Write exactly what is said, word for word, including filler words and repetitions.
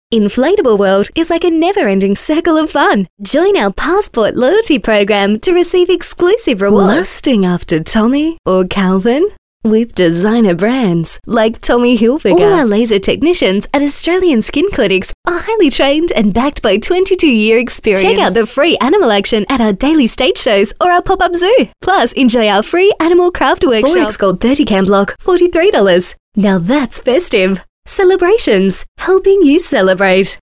Inflatable World is like a never-ending circle of fun. Join our Passport loyalty program to receive exclusive rewards. Lusting after Tommy or Calvin? With designer brands like Tommy Hilfiger. All our laser technicians at Australian skin clinics are highly trained and backed by twenty-two year experience. Check out the free animal action at our daily stage shows or our pop-up zoo. Plus, enjoy our free animal craft workshop. four X Gold thirty cam block, forty-three dollars. Now that's festive. Celebrations, helping you celebrate.